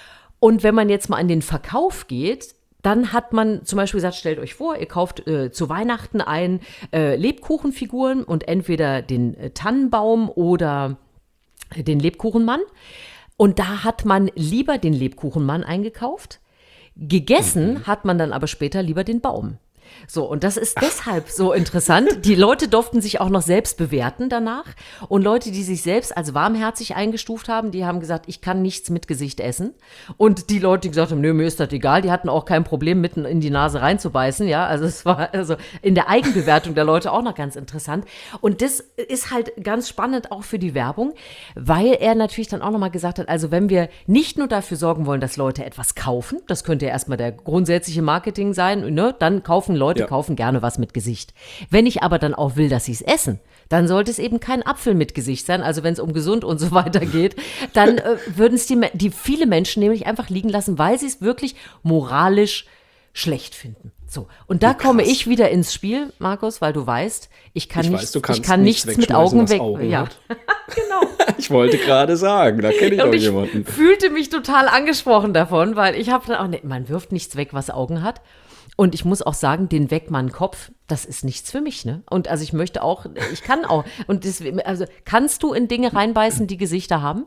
Und wenn man jetzt mal an den Verkauf geht, dann hat man zum Beispiel gesagt, stellt euch vor, ihr kauft äh, zu Weihnachten ein äh, Lebkuchenfiguren und entweder den äh, Tannenbaum oder äh, den Lebkuchenmann. Und da hat man lieber den Lebkuchenmann eingekauft. Gegessen mhm. hat man dann aber später lieber den Baum. So, und das ist deshalb so interessant. Die Leute durften sich auch noch selbst bewerten danach. Und Leute, die sich selbst als warmherzig eingestuft haben, die haben gesagt, ich kann nichts mit Gesicht essen. Und die Leute, die gesagt haben, nö, mir ist das egal, die hatten auch kein Problem, mitten in die Nase reinzubeißen. Ja, also es war also in der Eigenbewertung der Leute auch noch ganz interessant. Und das ist halt ganz spannend auch für die Werbung, weil er natürlich dann auch nochmal gesagt hat, also wenn wir nicht nur dafür sorgen wollen, dass Leute etwas kaufen, das könnte ja erstmal der grundsätzliche Marketing sein, ne? Dann kaufen Leute ja. kaufen gerne was mit Gesicht. Wenn ich aber dann auch will, dass sie es essen, dann sollte es eben kein Apfel mit Gesicht sein. Also wenn es um gesund und so weiter geht, dann äh, würden es die, die viele Menschen nämlich einfach liegen lassen, weil sie es wirklich moralisch schlecht finden. So, und da komme ich wieder ins Spiel, Markus, weil du weißt, ich kann, ich nichts, weiß, ich kann nichts, nichts mit Augen weg. Augen ja. Genau. Ich wollte gerade sagen, da kenne ich und auch ich jemanden. Ich fühlte mich total angesprochen davon, weil ich habe dann auch, nee, man wirft nichts weg, was Augen hat. Und ich muss auch sagen, den Weckmann-Kopf, das ist nichts für mich, ne? Und also ich möchte auch, ich kann auch. Und deswegen, also kannst du in Dinge reinbeißen, die Gesichter haben?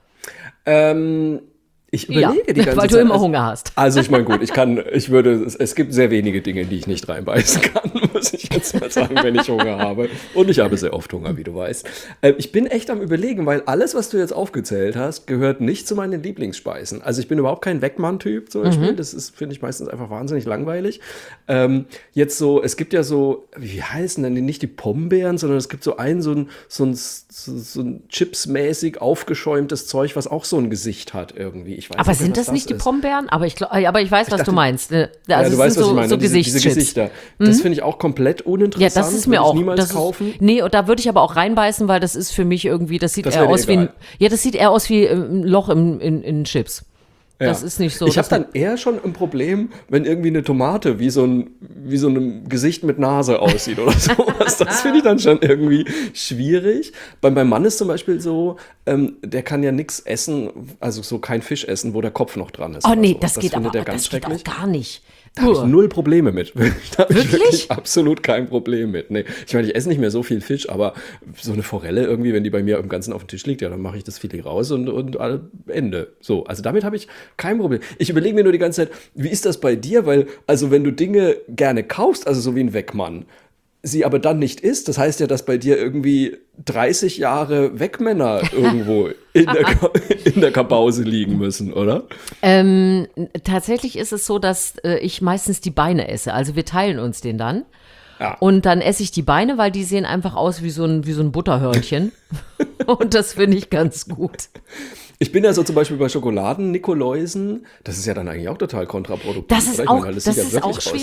Ähm, ich überlege ja, die ganze Zeit. Weil du immer Hunger hast. Also ich meine, gut, ich kann, ich würde, es, es gibt sehr wenige Dinge, in die ich nicht reinbeißen kann, muss ich jetzt mal sagen, wenn ich Hunger habe. Und ich habe sehr oft Hunger, wie du weißt. Äh, ich bin echt am Überlegen, weil alles, was du jetzt aufgezählt hast, gehört nicht zu meinen Lieblingsspeisen. Also ich bin überhaupt kein Weckmann-Typ zum Beispiel. Mhm. Das ist, finde ich, meistens einfach wahnsinnig langweilig. Ähm, jetzt so, es gibt ja so, wie heißen denn die, nicht die Pombeeren, sondern es gibt so ein, so ein, so ein, so, so ein chipsmäßig aufgeschäumtes Zeug, was auch so ein Gesicht hat irgendwie. Ich weiß aber nicht, sind das, das nicht ist. Die Pombeeren? Aber ich, glaub, aber ich weiß, was ich dachte, du meinst. Also ja, du weißt, was so, ich meine. So diese, diese Gesichter. Mhm. Das finde ich auch komplett uninteressant. Ja, das ist mir auch. Niemals das kaufen. Ist, nee, und da würde ich aber auch reinbeißen, weil das ist für mich irgendwie, das sieht das eher aus wie ein, ja, das sieht eher aus wie ein Loch in, in, in Chips. Ja. Das ist nicht so. Ich habe dann eher schon ein Problem, wenn irgendwie eine Tomate wie so ein, wie so ein Gesicht mit Nase aussieht oder sowas. Das finde ich dann schon irgendwie schwierig. Bei meinem Mann ist zum Beispiel so, ähm, der kann ja nichts essen, also so kein Fisch essen, wo der Kopf noch dran ist. Oh nee, so. das, das geht aber der ganz das geht auch gar nicht. Da habe ich null Probleme mit. Da habe ich wirklich? wirklich absolut kein Problem mit. Nee. Ich meine, ich esse nicht mehr so viel Fisch, aber so eine Forelle irgendwie, wenn die bei mir im Ganzen auf dem Tisch liegt, ja, dann mache ich das Filet raus und, und Ende. So, also damit habe ich kein Problem. Ich überlege mir nur die ganze Zeit, wie ist das bei dir? Weil, also wenn du Dinge gerne kaufst, also so wie ein Weckmann, sie aber dann nicht isst, das heißt ja, dass bei dir irgendwie dreißig Jahre Weckmänner irgendwo in der, in der Kabause liegen müssen, oder? Ähm, tatsächlich ist es so, dass äh, ich meistens die Beine esse. Also wir teilen uns den dann. Ja. Und dann esse ich die Beine, weil die sehen einfach aus wie so ein, wie so ein Butterhörnchen. Und das finde ich ganz gut. Ich bin ja so zum Beispiel bei Schokoladen-Nikoläusen, das ist ja dann eigentlich auch total kontraproduktiv. Das ist oder? auch, meine, das das ja ist auch schwierig. Aus.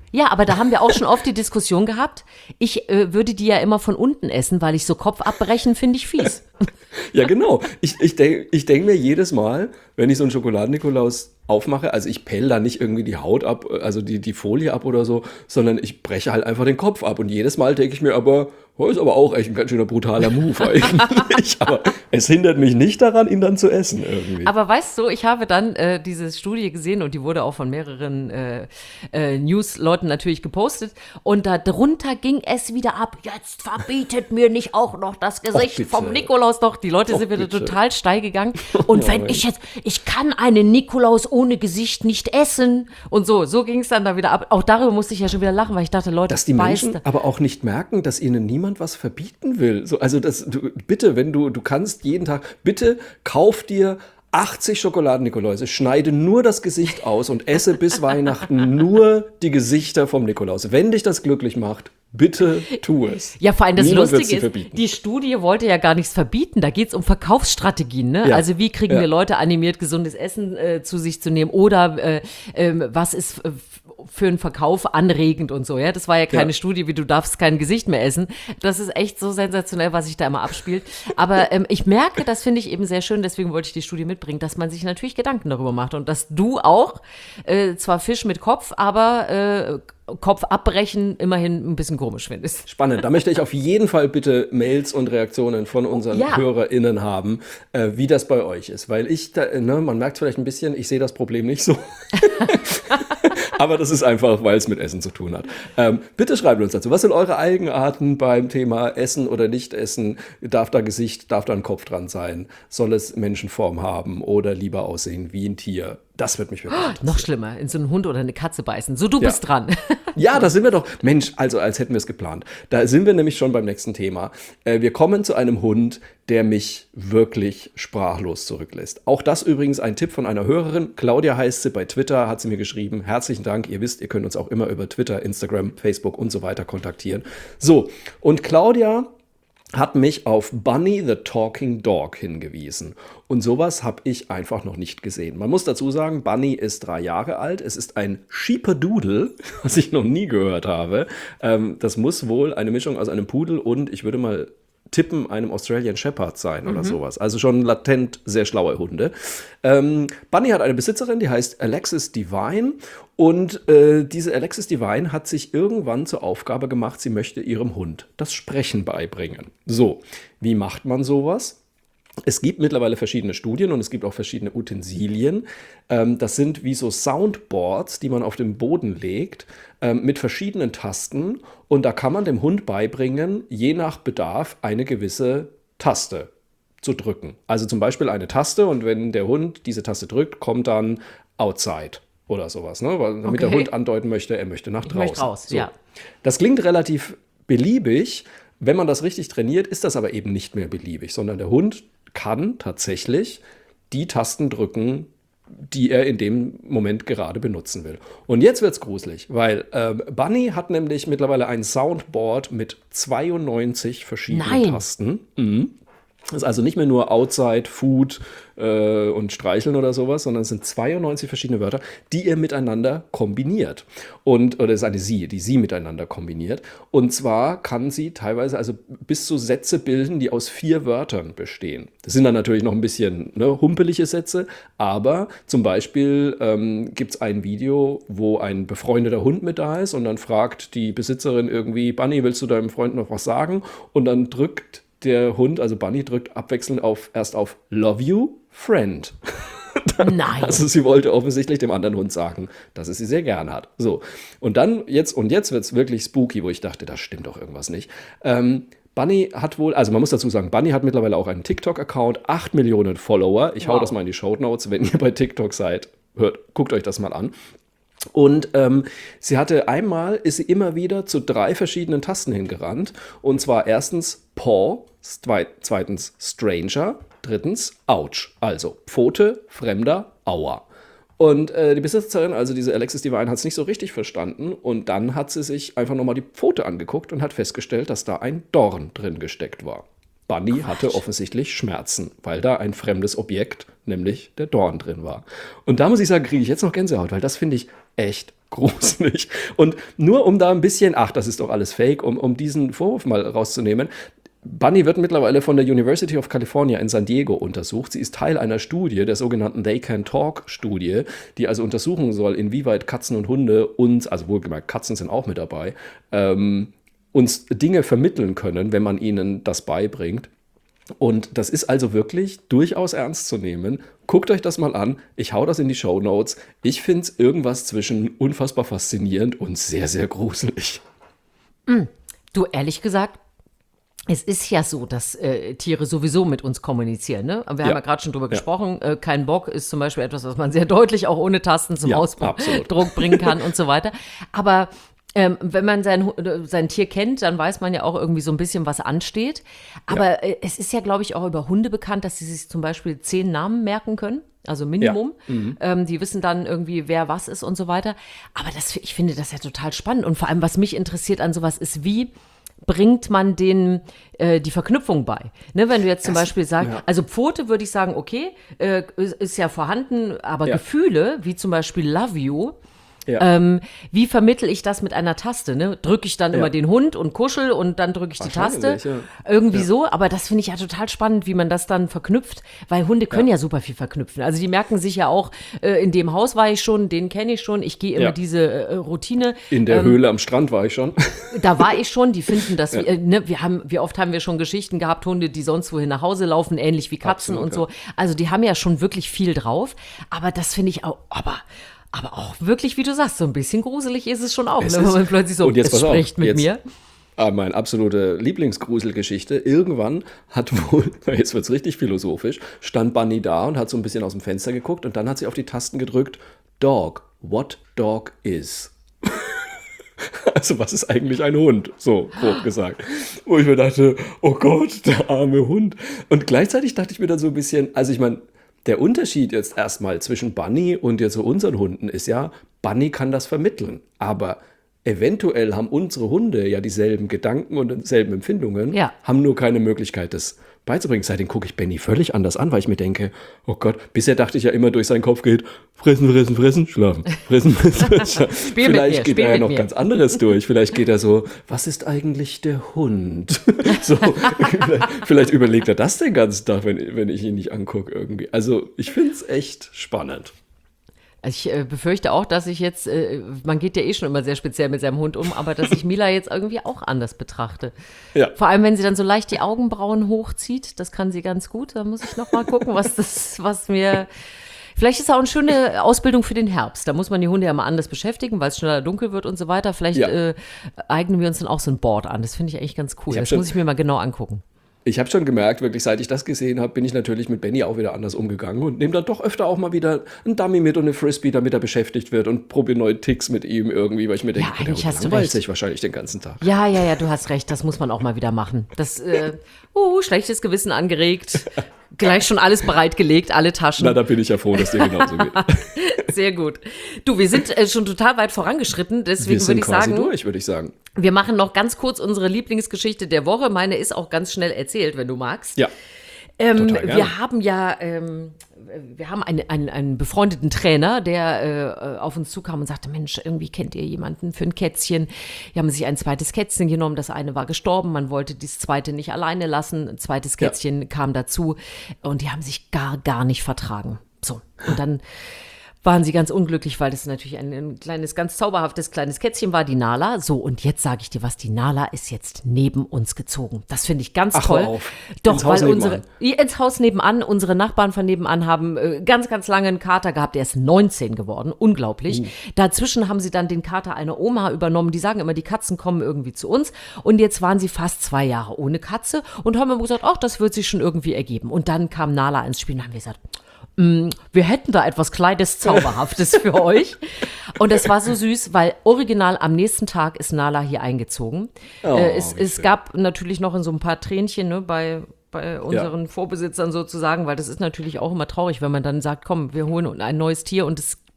Ja, aber da haben wir auch schon oft die Diskussion gehabt. Ich äh, würde die ja immer von unten essen, weil ich so Kopf abbrechen finde ich fies. Ja, genau. Ich, ich denke ich denk mir jedes Mal, wenn ich so einen Schokoladen-Nikolaus aufmache, also ich pelle da nicht irgendwie die Haut ab, also die, die Folie ab oder so, sondern ich breche halt einfach den Kopf ab. Und jedes Mal denke ich mir aber, oh, ist aber auch echt ein ganz schöner brutaler Move eigentlich. Aber es hindert mich nicht daran, ihn dann zu essen irgendwie. Aber weißt du, ich habe dann äh, diese Studie gesehen und die wurde auch von mehreren äh, äh, News-Leuten natürlich gepostet. Und darunter ging es wieder ab. Jetzt verbietet mir nicht auch noch das Gesicht Och, vom Nikolaus. Doch, die Leute Och, sind wieder bitte. total steil gegangen. Und Ja, wenn Mensch. ich jetzt, ich kann einen Nikolaus ohne Gesicht nicht essen. Und so, so ging es dann da wieder ab. Auch darüber musste ich ja schon wieder lachen, weil ich dachte, Leute, Dass die beißt- Menschen aber auch nicht merken, dass ihnen niemand was verbieten will. So, also das, du, bitte, wenn du, du kannst jeden Tag, bitte kauf dir achtzig Schokoladen-Nikoläuse, schneide nur das Gesicht aus und esse bis Weihnachten nur die Gesichter vom Nikolaus. Wenn dich das glücklich macht, bitte tu es. Ja, vor allem das Niemand wird's Lustige dir ist, verbieten. die Studie wollte ja gar nichts verbieten. Da geht es um Verkaufsstrategien. Ne? Ja. Also wie kriegen Ja. wir Leute animiert, gesundes Essen äh, zu sich zu nehmen oder äh, ähm, was ist äh, für einen Verkauf anregend und so. Ja, das war ja keine Ja. Studie, wie du darfst kein Gesicht mehr essen. Das ist echt so sensationell, was sich da immer abspielt. Aber ähm, ich merke, das finde ich eben sehr schön, deswegen wollte ich die Studie mitbringen, dass man sich natürlich Gedanken darüber macht und dass du auch äh, zwar Fisch mit Kopf, aber äh, Kopf abbrechen immerhin ein bisschen komisch findest. Spannend. Da möchte ich auf jeden Fall bitte Mails und Reaktionen von unseren Ja. HörerInnen haben, äh, wie das bei euch ist. Weil ich, da, ne, man merkt vielleicht ein bisschen, ich sehe das Problem nicht so. Aber das ist einfach, weil es mit Essen zu tun hat. Ähm, bitte schreibt uns dazu. Was sind eure Eigenarten beim Thema Essen oder nicht essen? Darf da Gesicht, darf da ein Kopf dran sein? Soll es Menschenform haben oder lieber aussehen wie ein Tier? Das wird mich wirklich interessieren. Noch schlimmer, in so einen Hund oder eine Katze beißen. So, du Ja. bist dran. Ja, da sind wir doch. Mensch, also als hätten wir es geplant. Da sind wir nämlich schon beim nächsten Thema. Äh, wir kommen zu einem Hund, der mich wirklich sprachlos zurücklässt. Auch das übrigens ein Tipp von einer Hörerin. Claudia heißt sie, bei Twitter hat sie mir geschrieben. Herzlichen Dank. Ihr wisst, ihr könnt uns auch immer über Twitter, Instagram, Facebook und so weiter kontaktieren. So, und Claudia hat mich auf Bunny the Talking Dog hingewiesen. Und sowas habe ich einfach noch nicht gesehen. Man muss dazu sagen, Bunny ist drei Jahre alt. Es ist ein Sheepadoodle, was ich noch nie gehört habe. Ähm, das muss wohl eine Mischung aus einem Pudel und, ich würde mal tippen, einem Australian Shepherd sein oder sowas. Also schon latent sehr schlaue Hunde. Ähm, Bunny hat eine Besitzerin, die heißt Alexis Divine. Und äh, diese Alexis Divine hat sich irgendwann zur Aufgabe gemacht, sie möchte ihrem Hund das Sprechen beibringen. So, wie macht man sowas? Es gibt mittlerweile verschiedene Studien und es gibt auch verschiedene Utensilien. Ähm, das sind wie so Soundboards, die man auf den Boden legt, ähm, mit verschiedenen Tasten. Und da kann man dem Hund beibringen, je nach Bedarf eine gewisse Taste zu drücken. Also zum Beispiel eine Taste, und wenn der Hund diese Taste drückt, kommt dann Outside oder sowas, ne? Weil, damit Okay. der Hund andeuten möchte, er möchte nach Ich draußen. möchte raus, ja. Das klingt relativ beliebig. Wenn man das richtig trainiert, ist das aber eben nicht mehr beliebig, sondern der Hund kann tatsächlich die Tasten drücken, die er in dem Moment gerade benutzen will. Und jetzt wird's gruselig, weil ähm, Bunny hat nämlich mittlerweile ein Soundboard mit zweiundneunzig verschiedenen Nein. Tasten. Mhm. Das ist also nicht mehr nur Outside, Food äh, und Streicheln oder sowas, sondern es sind zweiundneunzig verschiedene Wörter, die ihr miteinander kombiniert. Und, oder es ist eine Sie, die sie miteinander kombiniert. Und zwar kann sie teilweise also bis zu Sätze bilden, die aus vier Wörtern bestehen. Das sind dann natürlich noch ein bisschen ne, humpelige Sätze, aber zum Beispiel ähm, gibt es ein Video, wo ein befreundeter Hund mit da ist und dann fragt die Besitzerin irgendwie, Bunny, willst du deinem Freund noch was sagen? Und dann drückt der Hund, also Bunny, drückt abwechselnd auf, erst auf Love you, Friend. Nein. Also sie wollte offensichtlich dem anderen Hund sagen, dass es sie sehr gern hat. So, und dann jetzt, und jetzt wird es wirklich spooky, wo ich dachte, da stimmt doch irgendwas nicht. Ähm, Bunny hat wohl, also man muss dazu sagen, Bunny hat mittlerweile auch einen TikTok-Account, acht Millionen Follower. Ich hau Wow. das mal in die Shownotes, wenn ihr bei TikTok seid. Hört, guckt euch das mal an. Und ähm, sie hatte einmal, ist sie immer wieder zu drei verschiedenen Tasten hingerannt. Und zwar erstens Paw, zweit, zweitens Stranger, drittens Ouch. Also Pfote, Fremder, Aua. Und äh, die Besitzerin, also diese Alexis Divine, hat es nicht so richtig verstanden. Und dann hat sie sich einfach nochmal die Pfote angeguckt und hat festgestellt, dass da ein Dorn drin gesteckt war. Bunny hatte offensichtlich Schmerzen, weil da ein fremdes Objekt, nämlich der Dorn, drin war. Und da muss ich sagen, kriege ich jetzt noch Gänsehaut, weil das finde ich echt gruselig. Und nur um da ein bisschen, ach, das ist doch alles Fake, um, um diesen Vorwurf mal rauszunehmen. Bunny wird mittlerweile von der University of California in San Diego untersucht. Sie ist Teil einer Studie, der sogenannten They Can Talk-Studie, die also untersuchen soll, inwieweit Katzen und Hunde uns, also wohlgemerkt, Katzen sind auch mit dabei, ähm, uns Dinge vermitteln können, wenn man ihnen das beibringt. Und das ist also wirklich durchaus ernst zu nehmen. Guckt euch das mal an. Ich hau das in die Shownotes. Ich finde es irgendwas zwischen unfassbar faszinierend und sehr, sehr gruselig. Du, ehrlich gesagt, es ist ja so, dass äh, Tiere sowieso mit uns kommunizieren. Ne? Wir haben ja, ja gerade schon drüber ja. gesprochen. Äh, kein Bock ist zum Beispiel etwas, was man sehr deutlich auch ohne Tasten zum ja, Ausdruck bringen kann und so weiter. Aber ähm, wenn man sein, sein Tier kennt, dann weiß man ja auch irgendwie so ein bisschen, was ansteht. Aber ja. äh, es ist ja, glaube ich, auch über Hunde bekannt, dass sie sich zum Beispiel zehn Namen merken können. Also Minimum. Ja. Mhm. Ähm, die wissen dann irgendwie, wer was ist und so weiter. Aber das, ich finde das ja total spannend. Und vor allem, was mich interessiert an sowas ist, wie bringt man denen äh, die Verknüpfung bei. Ne, wenn du jetzt zum das, Beispiel sagst, ja. also Pfote würde ich sagen, okay, äh, ist, ist ja vorhanden, aber ja. Gefühle, wie zum Beispiel Love You, ja. ähm, wie vermittel ich das mit einer Taste? Ne? Drücke ich dann ja. immer den Hund und kuschel und dann drücke ich die Taste? Ja. Irgendwie ja. so, aber das finde ich ja total spannend, wie man das dann verknüpft, weil Hunde können ja, ja super viel verknüpfen. Also die merken sich ja auch, äh, in dem Haus war ich schon, den kenne ich schon, ich gehe immer ja. diese äh, Routine. In der ähm, Höhle am Strand war ich schon. Da war ich schon, die finden das, ja. äh, ne, wir haben, wie oft haben wir schon Geschichten gehabt, Hunde, die sonst wohin nach Hause laufen, ähnlich wie Katzen Absolut, und so. Ja. Also die haben ja schon wirklich viel drauf, aber das finde ich auch, aber Aber auch wirklich, wie du sagst, so ein bisschen gruselig ist es schon auch, ne, wenn man plötzlich so, und jetzt es spricht auf, mit jetzt, mir. Ah, meine absolute Lieblingsgruselgeschichte. Irgendwann hat wohl, jetzt wird es richtig philosophisch, stand Bunny da und hat so ein bisschen aus dem Fenster geguckt und dann hat sie auf die Tasten gedrückt, Dog, what dog is? Also was ist eigentlich ein Hund? So, grob gesagt. Wo ich mir dachte, oh Gott, der arme Hund. Und gleichzeitig dachte ich mir dann so ein bisschen, also ich meine, der Unterschied jetzt erstmal zwischen Bunny und jetzt so unseren Hunden ist ja, Bunny kann das vermitteln, aber eventuell haben unsere Hunde ja dieselben Gedanken und dieselben Empfindungen, ja. haben nur keine Möglichkeit, das beizubringen. Seitdem gucke ich Benny völlig anders an, weil ich mir denke, oh Gott, bisher dachte ich ja immer, durch seinen Kopf geht, fressen, fressen, fressen, schlafen, fressen, fressen, fressen. Vielleicht geht er ja noch mir. ganz anderes durch. Vielleicht geht er so, was ist eigentlich der Hund? So, vielleicht, vielleicht überlegt er das den ganzen Tag, wenn, wenn ich ihn nicht angucke irgendwie. Also ich finde es echt spannend. Ich äh, befürchte auch, dass ich jetzt, äh, man geht ja eh schon immer sehr speziell mit seinem Hund um, aber dass ich Mila jetzt irgendwie auch anders betrachte. Ja. Vor allem, wenn sie dann so leicht die Augenbrauen hochzieht, das kann sie ganz gut. Da muss ich noch mal gucken, was das, was mir, vielleicht ist auch eine schöne Ausbildung für den Herbst. Da muss man die Hunde ja mal anders beschäftigen, weil es schneller dunkel wird und so weiter. Vielleicht ja. äh, eignen wir uns dann auch so ein Board an. Das finde ich eigentlich ganz cool. Das muss ich mir mal genau angucken. Ich habe schon gemerkt, wirklich, seit ich das gesehen habe, bin ich natürlich mit Benny auch wieder anders umgegangen und nehme dann doch öfter auch mal wieder einen Dummy mit und eine Frisbee, damit er beschäftigt wird und probiere neue Ticks mit ihm irgendwie, weil ich mir denke, ja, der langweilt sich wahrscheinlich den ganzen Tag. Ja, ja, ja, du hast recht, das muss man auch mal wieder machen. Das, äh, uh, schlechtes Gewissen angeregt, gleich schon alles bereitgelegt, alle Taschen. Na, da bin ich ja froh, dass dir genauso geht. Sehr gut. Du, wir sind äh, schon total weit vorangeschritten, deswegen würde ich sagen. Wir sind quasi durch, würde ich sagen. Wir machen noch ganz kurz unsere Lieblingsgeschichte der Woche. Meine ist auch ganz schnell erzählt, wenn du magst. Ja. Ähm, total gerne. Wir haben ja, ähm, wir haben einen, einen, einen befreundeten Trainer, der äh, auf uns zukam und sagte, Mensch, irgendwie kennt ihr jemanden für ein Kätzchen. Die haben sich ein zweites Kätzchen genommen, das eine war gestorben, man wollte das zweite nicht alleine lassen, ein zweites Kätzchen ja. kam dazu und die haben sich gar, gar nicht vertragen. So, und dann waren sie ganz unglücklich, weil das natürlich ein, ein kleines, ganz zauberhaftes kleines Kätzchen war, die Nala. So, und jetzt sage ich dir was, die Nala ist jetzt neben uns gezogen. Das finde ich ganz Ach, toll. Hör auf. Doch, ins weil Haus unsere, ins Haus nebenan, unsere Nachbarn von nebenan haben äh, ganz, ganz lange einen Kater gehabt, der ist neunzehn geworden, unglaublich. Uh. Dazwischen haben sie dann den Kater einer Oma übernommen, die sagen immer, die Katzen kommen irgendwie zu uns. Und jetzt waren sie fast zwei Jahre ohne Katze und haben immer gesagt, ach, das wird sich schon irgendwie ergeben. Und dann kam Nala ins Spiel und haben wir gesagt, wir hätten da etwas Kleines, Zauberhaftes für euch. Und das war so süß, weil original am nächsten Tag ist Nala hier eingezogen. Oh, äh, es es gab natürlich noch so ein paar Tränchen, ne, bei, bei unseren ja. Vorbesitzern sozusagen, weil das ist natürlich auch immer traurig, wenn man dann sagt, komm, wir holen ein neues Tier und es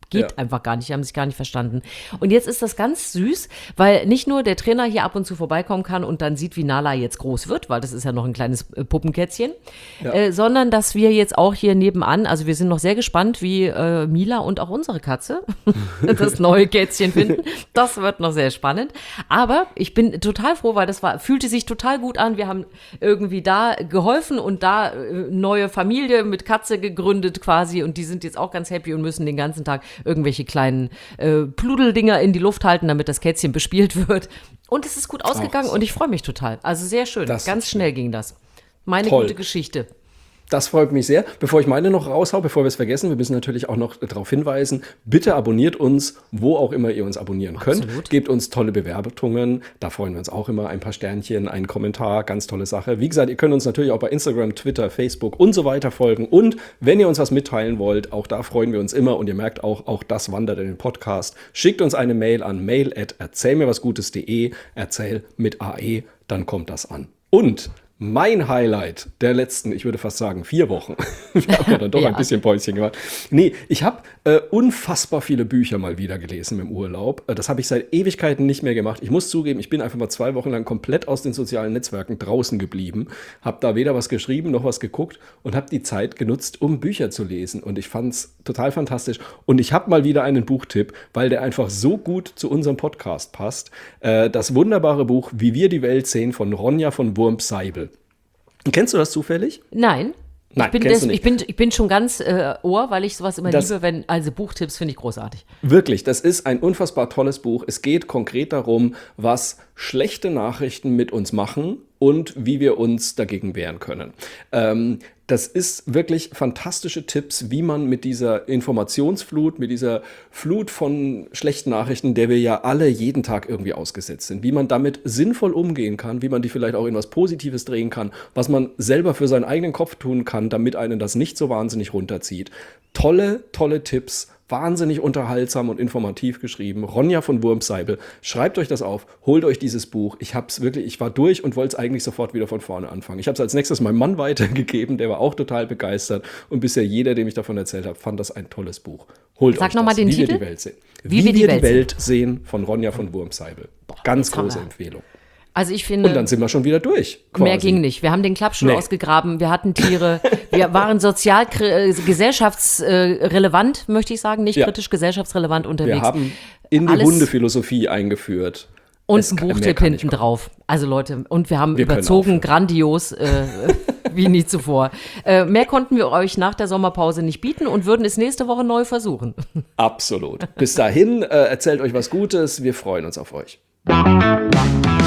geht ja. einfach gar nicht, die haben sich gar nicht verstanden. Und jetzt ist das ganz süß, weil nicht nur der Trainer hier ab und zu vorbeikommen kann und dann sieht, wie Nala jetzt groß wird, weil das ist ja noch ein kleines äh, Puppenkätzchen, ja. äh, sondern dass wir jetzt auch hier nebenan, also wir sind noch sehr gespannt, wie äh, Mila und auch unsere Katze das neue Kätzchen finden. Das wird noch sehr spannend. Aber ich bin total froh, weil das war, fühlte sich total gut an. Wir haben irgendwie da geholfen und da äh, neue Familie mit Katze gegründet quasi und die sind jetzt auch ganz happy und müssen den ganzen Tag irgendwelche kleinen äh, Pludeldinger in die Luft halten, damit das Kätzchen bespielt wird. Und es ist gut ausgegangen Ach, und ich freue mich total. Also sehr schön. Das Ganz schnell schön. ging das. Meine Toll. gute Geschichte. Das freut mich sehr. Bevor ich meine noch raushau, bevor wir es vergessen, wir müssen natürlich auch noch darauf hinweisen, bitte abonniert uns, wo auch immer ihr uns abonnieren könnt. Absolut. Gebt uns tolle Bewertungen, da freuen wir uns auch immer. Ein paar Sternchen, ein Kommentar, ganz tolle Sache. Wie gesagt, ihr könnt uns natürlich auch bei Instagram, Twitter, Facebook und so weiter folgen. Und wenn ihr uns was mitteilen wollt, auch da freuen wir uns immer. Und ihr merkt auch, auch das wandert in den Podcast. Schickt uns eine Mail an mail at erzählmirwasgutes punkt de, erzähl mit A E, dann kommt das an. Und mein Highlight der letzten, ich würde fast sagen, vier Wochen. Wir haben ja dann doch ja. ein bisschen Päuschen gemacht. Nee, ich habe äh, unfassbar viele Bücher mal wieder gelesen im Urlaub. Äh, das habe ich seit Ewigkeiten nicht mehr gemacht. Ich muss zugeben, ich bin einfach mal zwei Wochen lang komplett aus den sozialen Netzwerken draußen geblieben. Habe da weder was geschrieben noch was geguckt und habe die Zeit genutzt, um Bücher zu lesen. Und ich fand es total fantastisch. Und ich habe mal wieder einen Buchtipp, weil der einfach so gut zu unserem Podcast passt. Äh, das wunderbare Buch Wie wir die Welt sehen von Ronja von Wurmseibel. Kennst du das zufällig? Nein. Nein, ich bin, kennst des, du nicht. Ich bin, ich bin schon ganz äh, Ohr, weil ich sowas immer das, liebe, wenn, also Buchtipps finde ich großartig. Wirklich, das ist ein unfassbar tolles Buch. Es geht konkret darum, was schlechte Nachrichten mit uns machen und wie wir uns dagegen wehren können. Ähm, das ist wirklich fantastische Tipps, wie man mit dieser Informationsflut, mit dieser Flut von schlechten Nachrichten, der wir ja alle jeden Tag irgendwie ausgesetzt sind, wie man damit sinnvoll umgehen kann, wie man die vielleicht auch in was Positives drehen kann, was man selber für seinen eigenen Kopf tun kann, damit einen das nicht so wahnsinnig runterzieht. Tolle, tolle Tipps. Wahnsinnig unterhaltsam und informativ geschrieben. Ronja von Wurmseibel. Schreibt euch das auf, holt euch dieses Buch. Ich hab's wirklich, ich war durch und wollte es eigentlich sofort wieder von vorne anfangen. Ich habe es als nächstes meinem Mann weitergegeben, der war auch total begeistert. Und bisher jeder, dem ich davon erzählt habe, fand das ein tolles Buch. Holt Sag euch noch das. mal den Wie Titel? wir die Welt sehen. Wie, Wie wir die, wir Welt, die Welt sehen von Ronja von Wurmseibel. Ganz große Hammer. Empfehlung. Also ich finde, und dann sind wir schon wieder durch. Quasi. Mehr ging nicht. Wir haben den Klappstuhl nee. ausgegraben, wir hatten Tiere, wir waren sozial, äh, gesellschaftsrelevant, möchte ich sagen, nicht ja. kritisch gesellschaftsrelevant unterwegs. Wir haben in die Alles Hundephilosophie eingeführt. Und ein Buchtipp hinten drauf. Also Leute, und wir haben wir überzogen, grandios, äh, wie nie zuvor. Äh, mehr konnten wir euch nach der Sommerpause nicht bieten und würden es nächste Woche neu versuchen. Absolut. Bis dahin, äh, erzählt euch was Gutes, wir freuen uns auf euch.